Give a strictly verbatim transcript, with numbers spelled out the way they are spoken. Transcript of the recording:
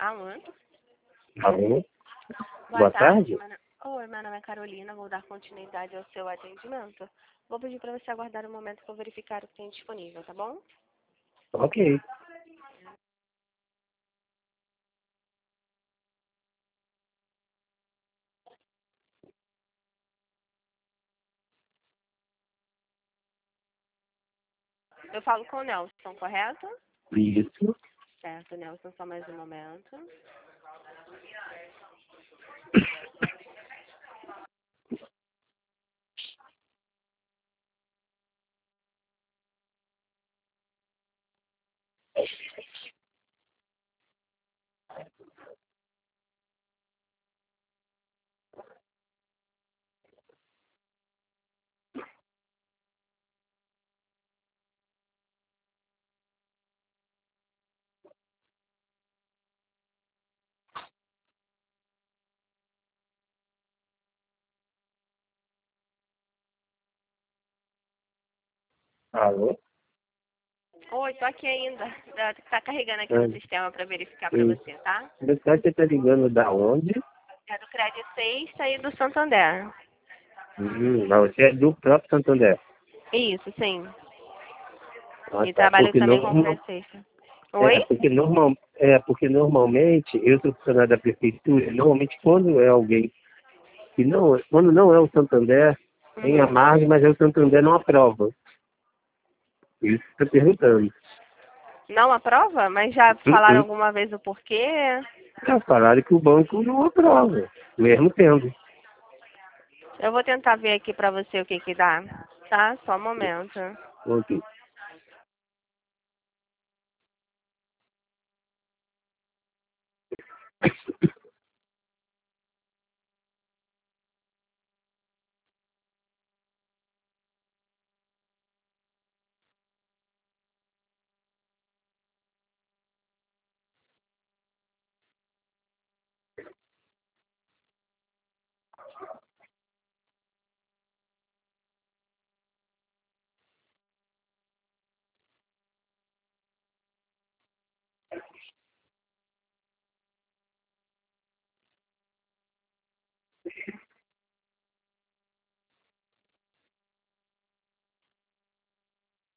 Alô? Alô? Boa, Boa tarde. tarde. Meu no- Oi, meu nome é Carolina, vou dar continuidade ao seu atendimento. Vou pedir para você aguardar um momento para eu verificar o que tem disponível, tá bom? Ok. Eu falo com o Nelson, correto? Isso. Certo, Nelson, só mais um momento. Alô? Oi, tô aqui ainda. Tá tá carregando aqui no Ah, sistema para verificar para sim. você, tá? Você está ligando da onde? É do Crédito Sexta e do Santander. Hum, mas você é do próprio Santander. Isso, sim. Ah, E tá. trabalho Porque, também com normal, Crédito Sexta. é, Oi? porque, normal, é, porque normalmente, eu sou funcionário da prefeitura, normalmente quando é alguém que não, quando não é o Santander, tem a Uhum. margem, mas aí o Santander não aprova. Isso que eu estou perguntando. Não aprova? Mas já Hum, falaram hum. alguma vez o porquê? Já falaram que o banco não aprova, mesmo tendo. Eu vou tentar ver aqui pra você o que que dá. Tá? Só um momento. Ok.